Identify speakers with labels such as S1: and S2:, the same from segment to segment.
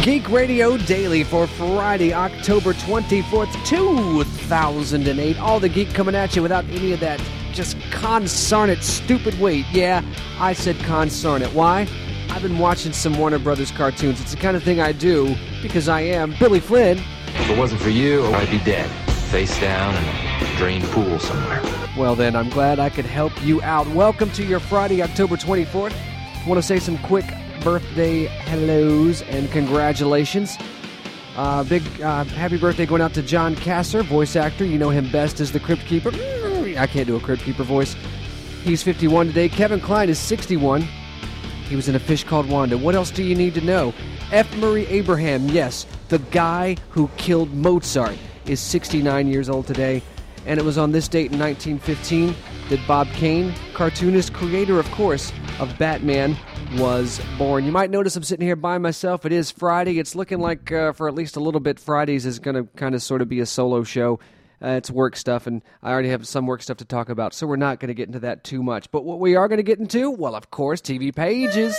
S1: Geek Radio Daily for Friday, October 24th, 2008. All the geek coming at you without any of that just consarnate stupid weight. Yeah, I said consarnate. Why? I've been watching some Warner Brothers cartoons. It's the kind of thing I do because I am Billy Flynn.
S2: If it wasn't for you, I'd be dead, face down in a drained pool somewhere.
S1: Well then, I'm glad I could help you out. Welcome to your Friday, October 24th. I want to say some quick birthday hellos and congratulations. Big happy birthday going out to John Kasser, voice actor. You know him best as the Crypt Keeper. I can't do a Crypt Keeper voice. He's 51 today. Kevin Kline is 61. He was in A Fish Called Wanda. What else do you need to know? F. Murray Abraham, yes, the guy who killed Mozart, is 69 years old today. And it was on this date in 1915 that Bob Kane, cartoonist, creator, of course, of Batman, was born. You might notice I'm sitting here by myself. It is Friday. It's looking like, for at least a little bit, Fridays is going to kind of sort of be a solo show. It's work stuff, and I already have some work stuff to talk about, so we're not going to get into that too much. But what we are going to get into, well, of course, TV pages.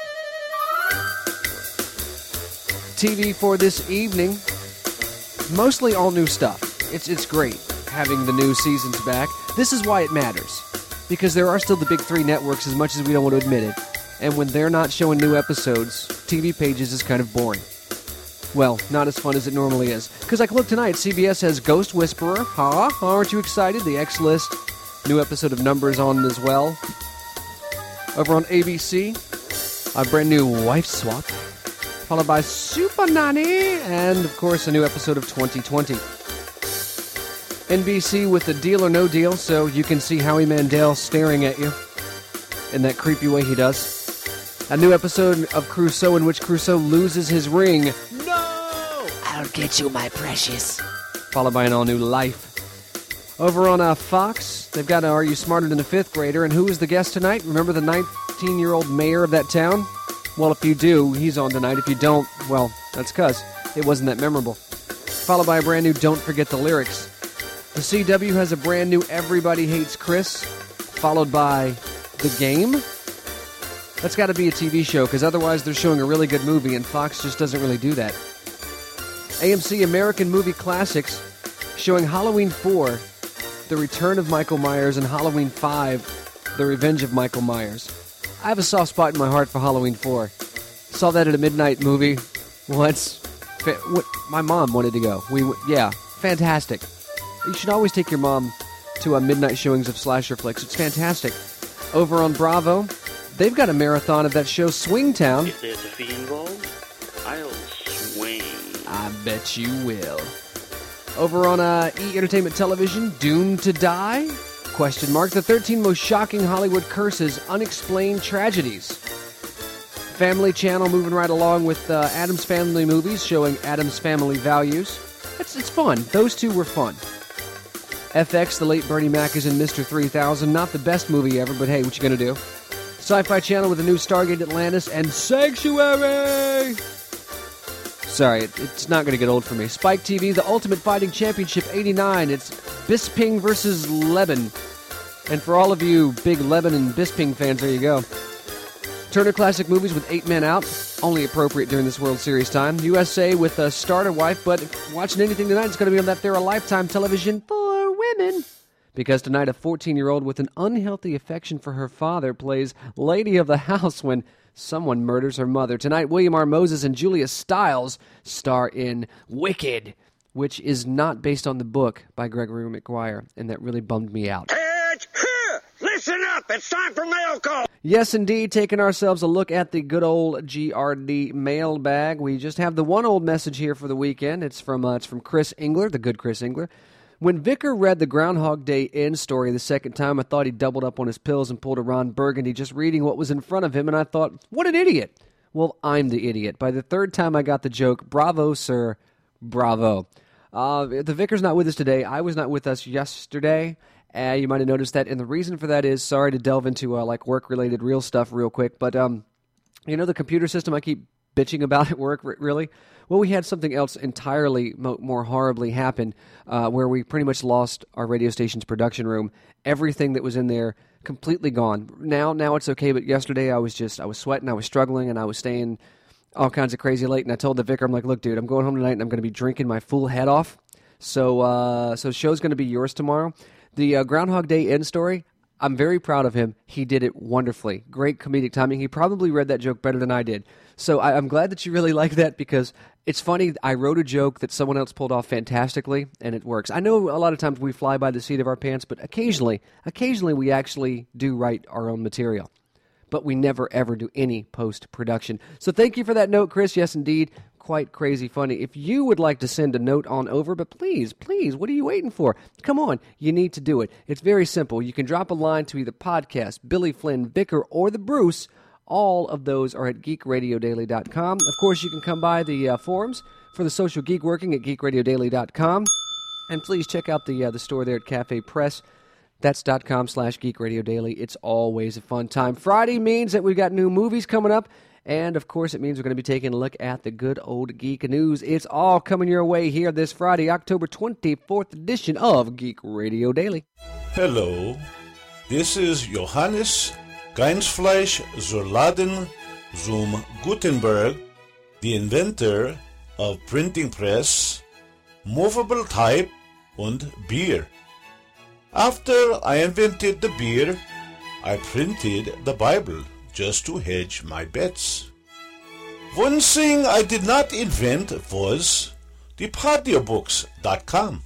S1: TV for this evening, mostly all new stuff. It's great having the new seasons back. This is why it matters, because there are still the big three networks as much as we don't want to admit it. And when they're not showing new episodes, TV pages is kind of boring. Well, not as fun as it normally is. Because like, look, tonight, CBS has Ghost Whisperer. Aren't you excited? The X-List. New episode of Numbers on as well. Over on ABC, a brand new Wife Swap. Followed by Super Nanny. And, of course, a new episode of 2020. NBC with the Deal or No Deal, so you can see Howie Mandel staring at you in that creepy way he does. A new episode of Crusoe in which Crusoe loses his ring. No! I'll get you, my precious. Followed by an all-new Life. Over on Fox, they've got Are You Smarter Than a Fifth Grader? And who is the guest tonight? Remember the 19-year-old mayor of that town? Well, if you do, he's on tonight. If you don't, well, that's because it wasn't that memorable. Followed by a brand new Don't Forget the Lyrics. The CW has a brand new Everybody Hates Chris. Followed by The Game. That's got to be a TV show, because otherwise they're showing a really good movie, and Fox just doesn't really do that. AMC American Movie Classics, showing Halloween 4, The Return of Michael Myers, and Halloween 5, The Revenge of Michael Myers. I have a soft spot in my heart for Halloween 4. Saw that at a midnight movie once. My mom wanted to go. Fantastic. You should always take your mom to midnight showings of slasher flicks. It's fantastic. Over on Bravo, they've got a marathon of that show, Swingtown.
S3: If there's a fee involved, I'll swing.
S1: I bet you will. Over on E! Entertainment Television, Doomed to Die? Question mark. The 13 most shocking Hollywood curses, unexplained tragedies. Family Channel moving right along with Addams Family Movies, showing Addams Family Values. It's fun. Those two were fun. FX, The Late Bernie Mac is in Mr. 3000. Not the best movie ever, but hey, what you gonna do? Sci-Fi Channel with a new Stargate Atlantis and Sanctuary! Sorry, it's not going to get old for me. Spike TV, The Ultimate Fighting Championship 89. It's Bisping versus Leben. And for all of you big Leben and Bisping fans, there you go. Turner Classic Movies with 8 Men Out. Only appropriate during this World Series time. USA with a Starter Wife, but if watching anything tonight, it's going to be on that there Lifetime television for women. Because tonight, a 14-year-old with an unhealthy affection for her father plays Lady of the House when someone murders her mother. Tonight, William R. Moses and Julia Stiles star in Wicked, which is not based on the book by Gregory Maguire, and that really bummed me out.
S4: Listen up! It's time for mail call!
S1: Yes, indeed, taking ourselves a look at the good old GRD mailbag. We just have the one old message here for the weekend. It's from Chris Engler, the good Chris Engler. When Vicar read the Groundhog Day Inn story the second time, I thought he doubled up on his pills and pulled a Ron Burgundy just reading what was in front of him, and I thought, what an idiot. Well, I'm the idiot. By the third time I got the joke, bravo, sir, bravo. The Vicar's not with us today. I was not with us yesterday. You might have noticed that, and the reason for that is, sorry to delve into work-related real stuff real quick, but the computer system I keep bitching about at work, really? Well, we had something else entirely more horribly happen, where we pretty much lost our radio station's production room. Everything that was in there completely gone. Now it's okay, but yesterday I was sweating, I was struggling, and I was staying all kinds of crazy late, and I told the vicar, I'm like, look, dude, I'm going home tonight, and I'm going to be drinking my full head off. So show's going to be yours tomorrow. The Groundhog Day end story, I'm very proud of him. He did it wonderfully. Great comedic timing. He probably read that joke better than I did. So I'm glad that you really like that, because it's funny. I wrote a joke that someone else pulled off fantastically, and it works. I know a lot of times we fly by the seat of our pants, but occasionally we actually do write our own material. But we never, ever do any post-production. So thank you for that note, Chris. Yes, indeed, quite crazy funny. If you would like to send a note on over, but please, what are you waiting for? Come on, you need to do it. It's very simple. You can drop a line to either podcast, Billy Flynn, Vicar, or the Bruce. All of those are at geekradiodaily.com. Of course, you can come by the forums for the Social Geek Working at geekradiodaily.com. And please check out the store there at Cafe Press. That's .com/geekradiodaily. It's always a fun time. Friday means that we've got new movies coming up. And, of course, it means we're going to be taking a look at the good old Geek News. It's all coming your way here this Friday, October 24th edition of Geek Radio Daily.
S5: Hello, this is Johannes Geinsfleisch zur Laden zum Gutenberg, the inventor of printing press, movable type, and beer. After I invented the beer, I printed the Bible just to hedge my bets. One thing I did not invent was the Podiobooks.com.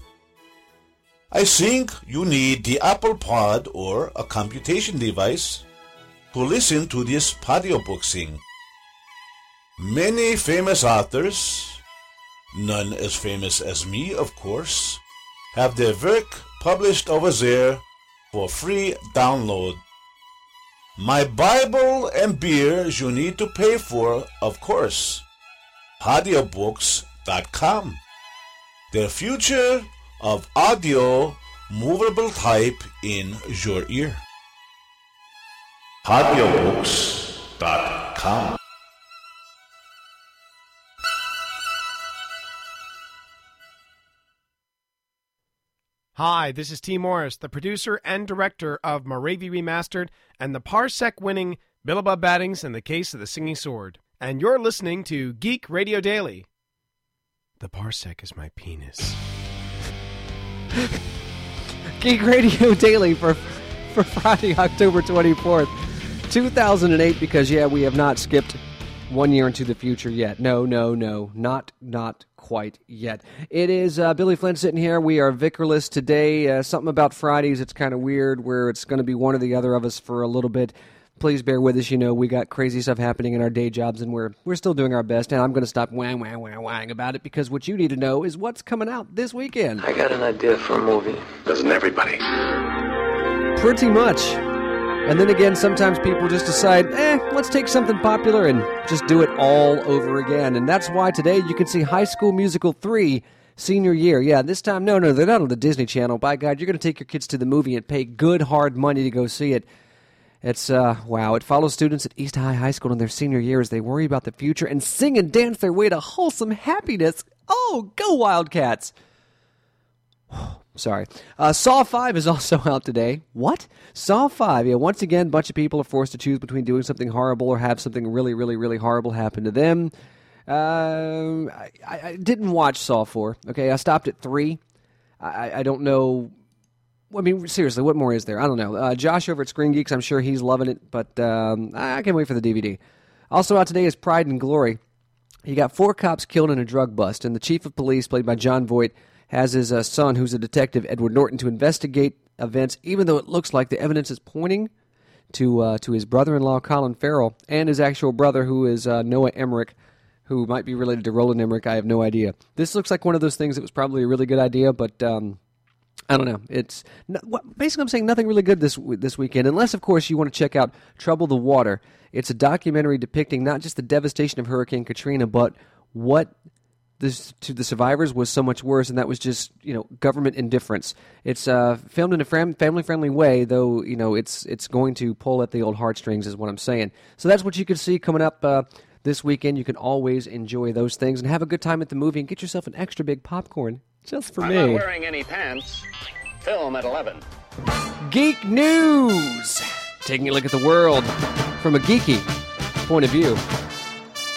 S5: I think you need the Apple Pod or a computation device to listen to this Podiobook thing. Many famous authors, none as famous as me, of course, have their work published over there for free download. My Bible and beer you need to pay for, of course. Podiobooks.com. The future of audio movable type in your ear. Podiobooks.com.
S6: Hi, this is T. Morris, the producer and director of Moravia Remastered and the Parsec-winning Billabub Battings and the Case of the Singing Sword. And you're listening to Geek Radio Daily. The Parsec is my penis.
S1: Geek Radio Daily for Friday, October 24th, 2008, because, we have not skipped 1 year into the future yet. No, not quite yet. It is Billy Flynn sitting here. We are vicarless today. Something about Fridays, it's kind of weird, where it's going to be one or the other of us for a little bit. Please bear with us. We got crazy stuff happening in our day jobs, and we're still doing our best. And I'm going to stop whang about it, because what you need to know is what's coming out this weekend.
S2: I got an idea for a movie.
S4: Doesn't everybody?
S1: Pretty much. And then again, sometimes people just decide, let's take something popular and just do it all over again. And that's why today you can see High School Musical 3 Senior Year. Yeah, this time, no, they're not on the Disney Channel. By God, you're going to take your kids to the movie and pay good, hard money to go see it. It's, wow. It follows students at East High School in their senior year as they worry about the future and sing and dance their way to wholesome happiness. Oh, go Wildcats! Sorry. Saw 5 is also out today. What? Saw 5. Yeah, once again, a bunch of people are forced to choose between doing something horrible or have something really, really, really horrible happen to them. I didn't watch Saw 4. Okay, I stopped at 3. I don't know. I mean, seriously, what more is there? I don't know. Josh over at Screen Geeks, I'm sure he's loving it, but I can't wait for the DVD. Also out today is Pride and Glory. You got 4 cops killed in a drug bust, and the chief of police, played by Jon Voight, has his son, who's a detective, Edward Norton, to investigate events, even though it looks like the evidence is pointing to his brother-in-law, Colin Farrell, and his actual brother, who is Noah Emmerich, who might be related to Roland Emmerich. I have no idea. This looks like one of those things that was probably a really good idea, but I don't know. It's basically, I'm saying nothing really good this weekend, unless, of course, you want to check out Trouble the Water. It's a documentary depicting not just the devastation of Hurricane Katrina, but what to the survivors was so much worse, and that was just, government indifference. It's filmed in a family-friendly way, though, it's going to pull at the old heartstrings, is what I'm saying. So that's what you can see coming up this weekend. You can always enjoy those things and have a good time at the movie and get yourself an extra big popcorn just for me.
S4: I'm not wearing any pants. Film at 11.
S1: Geek News! Taking a look at the world from a geeky point of view.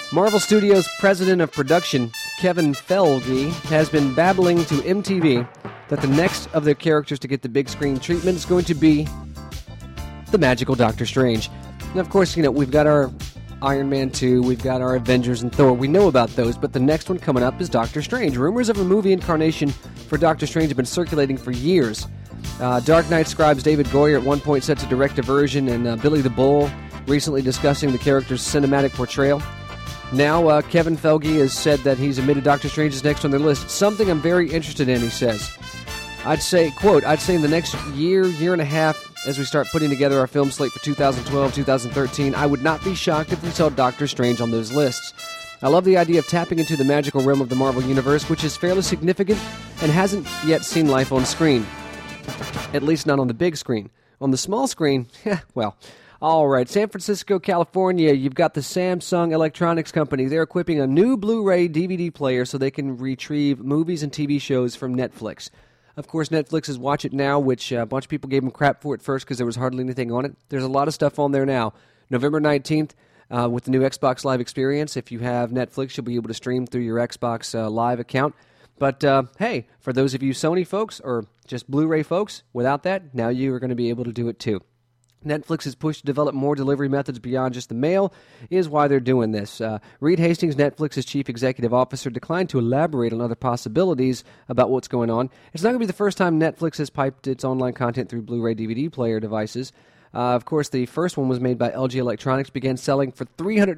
S1: Marvel Studios president of production, Kevin Feige, has been babbling to MTV that the next of their characters to get the big screen treatment is going to be the magical Doctor Strange. And of course, we've got our Iron Man 2, we've got our Avengers and Thor. We know about those, but the next one coming up is Doctor Strange. Rumors of a movie incarnation for Doctor Strange have been circulating for years. Dark Knight scribes David Goyer at one point set to direct a version, and Billy the Bull recently discussing the character's cinematic portrayal. Now, Kevin Feige has said that he's admitted Doctor Strange is next on their list. Something I'm very interested in, he says. I'd say in the next year and a half, as we start putting together our film slate for 2012, 2013, I would not be shocked if we saw Doctor Strange on those lists. I love the idea of tapping into the magical realm of the Marvel Universe, which is fairly significant and hasn't yet seen life on screen. At least not on the big screen. On the small screen, well, all right. San Francisco, California, you've got the Samsung Electronics Company. They're equipping a new Blu-ray DVD player so they can retrieve movies and TV shows from Netflix. Of course, Netflix is Watch It Now, which a bunch of people gave them crap for at first because there was hardly anything on it. There's a lot of stuff on there now. November 19th, with the new Xbox Live experience, if you have Netflix, you'll be able to stream through your Xbox Live account. But, hey, for those of you Sony folks or just Blu-ray folks, without that, now you are going to be able to do it too. Netflix's push to develop more delivery methods beyond just the mail is why they're doing this. Reed Hastings, Netflix's chief executive officer, declined to elaborate on other possibilities about what's going on. It's not going to be the first time Netflix has piped its online content through Blu-ray DVD player devices. Of course, the first one was made by LG Electronics, began selling for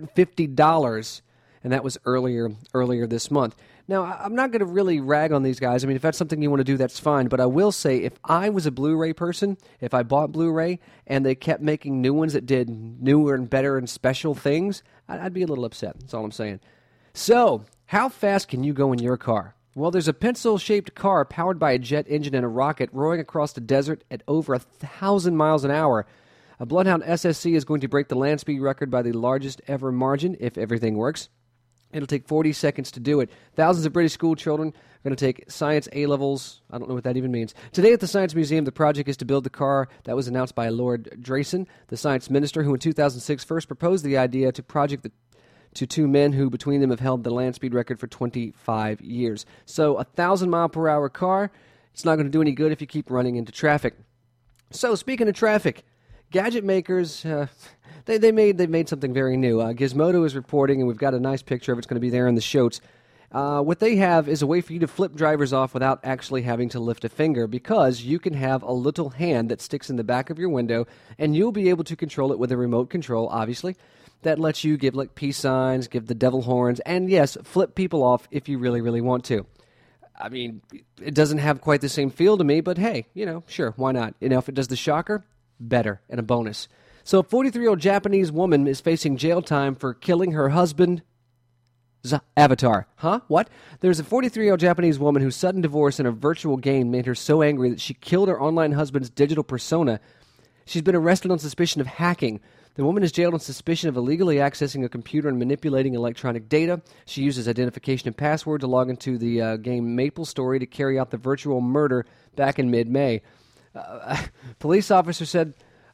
S1: $350, and that was earlier this month. Now, I'm not going to really rag on these guys. I mean, if that's something you want to do, that's fine. But I will say, if I was a Blu-ray person, if I bought Blu-ray and they kept making new ones that did newer and better and special things, I'd be a little upset. That's all I'm saying. So, how fast can you go in your car? Well, there's a pencil-shaped car powered by a jet engine and a rocket roaring across the desert at over 1,000 miles an hour. A Bloodhound SSC is going to break the land speed record by the largest ever margin, if everything works. It'll take 40 seconds to do it. Thousands of British school children are going to take science A-levels. I don't know what that even means. Today at the Science Museum, the project is to build the car that was announced by Lord Drayson, the science minister, who in 2006 first proposed the idea to two men who between them have held the land speed record for 25 years. So a 1,000-mile-per-hour car, it's not going to do any good if you keep running into traffic. So speaking of traffic, gadget makers... They made something very new. Gizmodo is reporting, and we've got a nice picture of it. It's going to be there in the shows. What they have is a way for you to flip drivers off without actually having to lift a finger, because you can have a little hand that sticks in the back of your window, and you'll be able to control it with a remote control, obviously. That lets you give like peace signs, give the devil horns, and yes, flip people off if you really, really want to. I mean, it doesn't have quite the same feel to me, but hey, sure, why not? If it does the shocker, better, and a bonus. So a 43-year-old Japanese woman is facing jail time for killing her husband's avatar. Huh? What? There's a 43-year-old Japanese woman whose sudden divorce in a virtual game made her so angry that she killed her online husband's digital persona. She's been arrested on suspicion of hacking. The woman is jailed on suspicion of illegally accessing a computer and manipulating electronic data. She uses identification and password to log into the game MapleStory to carry out the virtual murder back in mid-May. Police officer said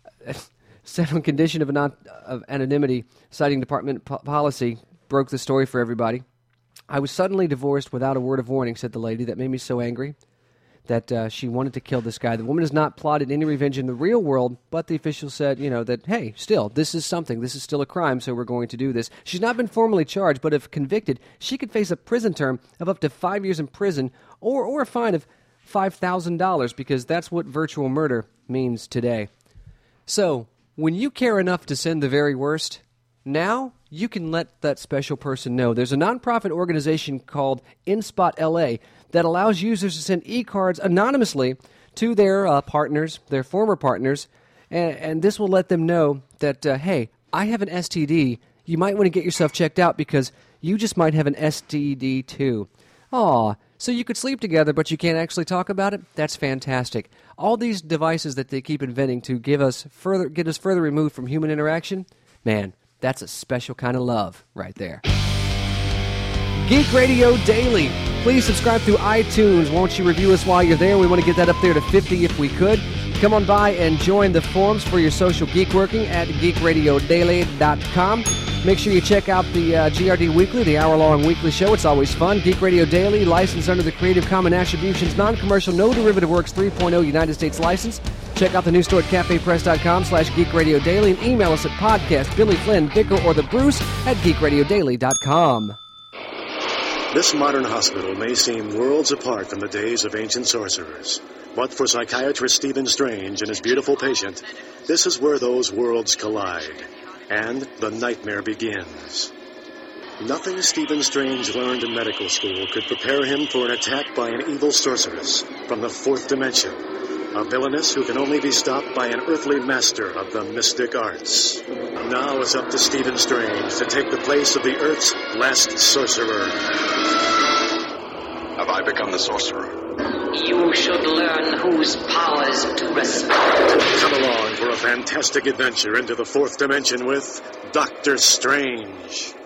S1: on condition of anonymity, citing department policy, broke the story for everybody. I was suddenly divorced without a word of warning, said the lady. That made me so angry that she wanted to kill this guy. The woman has not plotted any revenge in the real world, but the official said, that, hey, still, this is something. This is still a crime, so we're going to do this. She's not been formally charged, but if convicted, she could face a prison term of up to 5 years in prison or a fine of $5,000, because that's what virtual murder means today. So, when you care enough to send the very worst, now you can let that special person know. There's a nonprofit organization called InSpot LA that allows users to send e-cards anonymously to their partners, their former partners, and this will let them know that, hey, I have an STD. You might want to get yourself checked out because you just might have an STD too. Aw, so you could sleep together, but you can't actually talk about it? That's fantastic. All these devices that they keep inventing to get us further removed from human interaction, man, that's a special kind of love right there. Geek Radio Daily. Please subscribe through iTunes. Won't you review us while you're there? We want to get that up there to 50 if we could. Come on by and join the forums for your social geek working at geekradiodaily.com. Make sure you check out the GRD Weekly, the hour-long weekly show. It's always fun. Geek Radio Daily, licensed under the Creative Commons Attributions, Non-Commercial, No Derivative Works 3.0 United States license. Check out the news store at cafepress.com/Geek Radio Daily and email us at podcast Billy Flynn, Vicar, or the Bruce at geekradiodaily.com.
S7: This modern hospital may seem worlds apart from the days of ancient sorcerers. But for psychiatrist Stephen Strange and his beautiful patient, this is where those worlds collide. And the nightmare begins. Nothing Stephen Strange learned in medical school could prepare him for an attack by an evil sorceress from the fourth dimension. A villainess who can only be stopped by an earthly master of the mystic arts. Now it's up to Stephen Strange to take the place of the Earth's last sorcerer.
S8: Have I become the sorcerer?
S9: You should learn whose powers to respect.
S7: Come along for a fantastic adventure into the fourth dimension with Doctor Strange.